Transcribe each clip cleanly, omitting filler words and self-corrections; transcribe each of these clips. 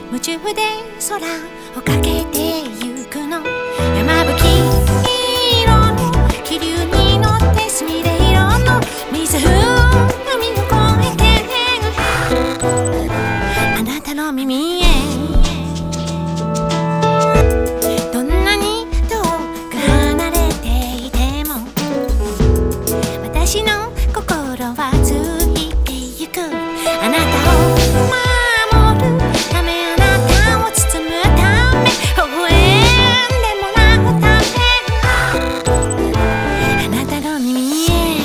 夢中で空をかけてゆくの。山吹色の気流に乗ってすみれ色の水海を越えてあなたの耳へ。どんなに遠く離れていても私の心はついてゆく。あなたを守るため、あなたを包むため、微笑んでもらうため、あなたの耳へ。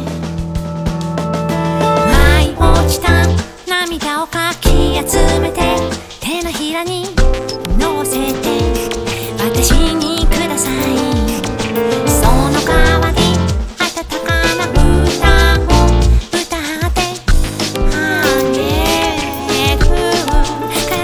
舞い落ちた涙をかき集めて手のひらに乗せて私にください。その代わり温かな歌を歌ってあげるから。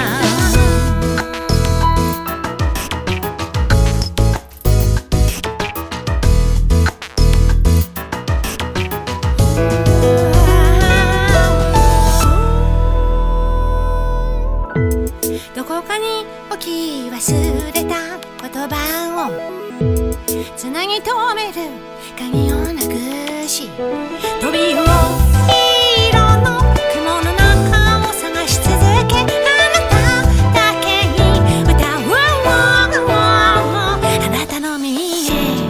どこかに置き忘れた言葉をつなぎ止める鍵をなくし、飛び色の雲の中を探し続け、あなただけに歌うあなたの耳へ。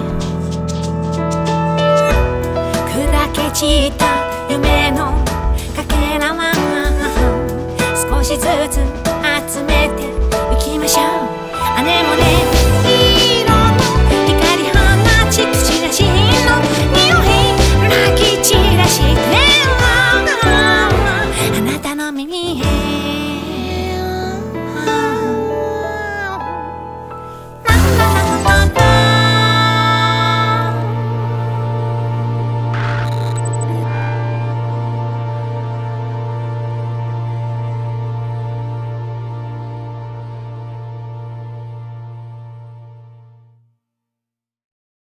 砕け散った夢のかけらは少しずつ